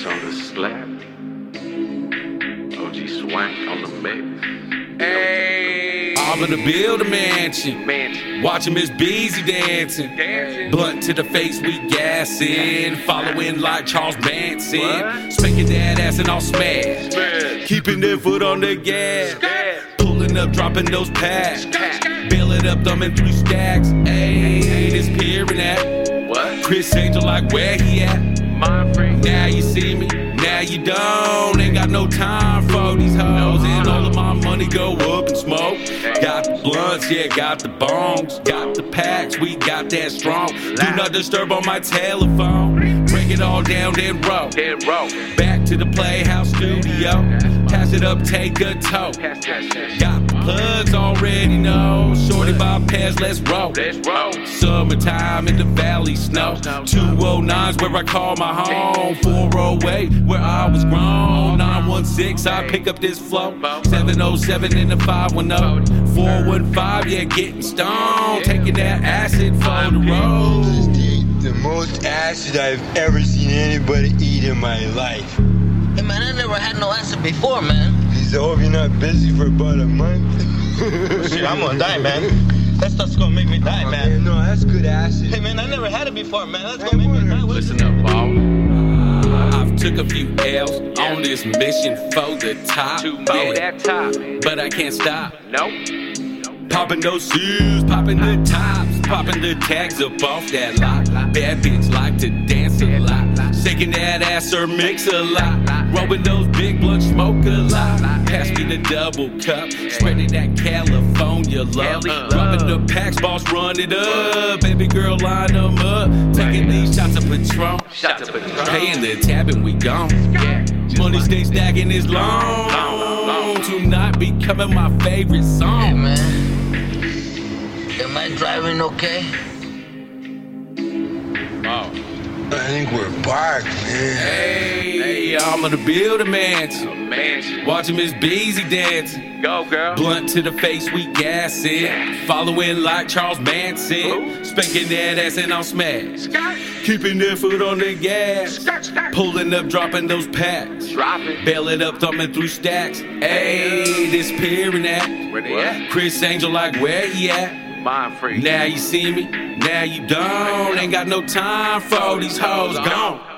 on the slab. OG Swank on the mix. Hey, I'm gonna build a mansion. Watching Miss Beezy dancing. Blunt to the face, we gassing. Following like Charles Manson. Spanking that ass and all smash. Keeping their foot on the gas. Pulling up, dropping those packs. Bailing up, thumbing through stacks. Ayy, disappearing at. What? Chris Angel like where he at? Now you see me, now you don't. Ain't got no time for these hoes. And all of my money go up in smoke. Got the blunts, yeah, got the bongs. Got the packs, we got that strong. Do not disturb on my telephone. Break it all down, then roll. Back to the Playhouse studio. Pass it up, take a toke. Got the plugs already know. Shorty bypass, let's roll. Summertime in the valley snow. 209's where I call my home. 408 where I was grown. 916 I pick up this flow. 707 in the 510. 415 yeah, getting stoned. Taking that acid for the road. The most acid I've ever seen anybody eat in my life. Hey man, I never had no acid before, man. Please, I hope you're not busy for about a month. Shit, I'm gonna die, man. That stuff's gonna make me die, man. No, that's good acid. Hey man, I never had it before, man. That's gonna make me die. Listen up, Paul. I've took a few L's on this mission for the top. But I can't stop. Popping those shoes, popping the tops, popping the tags up off that lot. Bad bitch like to dance a lot. Shaking that ass or mix a lot. Rolling those big blunts, smoke a lot. Pass me the double cup, spreading that California love. Dropping the packs, boss, run it up. Baby girl, line them up. Taking these shots of Patron. Paying the tab and we gone. Money stay stacking is long. Tonight becoming my favorite song. Hey man, am I driving okay? I think we're parked, man. Hey, I'm gonna build a mansion. Watching Miss Beezy dancing. Go, girl. Blunt to the face, we gassing. Following like Charles Manson. Spanking that ass and I'll smash. Keeping their foot on the gas. Pulling up, dropping those packs. Bailing up, thumbing through stacks. Ayy, disappearing at. Where they at? Chris Angel like where he at? Mind free. Now you see me, now you don't. Ain't got no time for these hoes gone.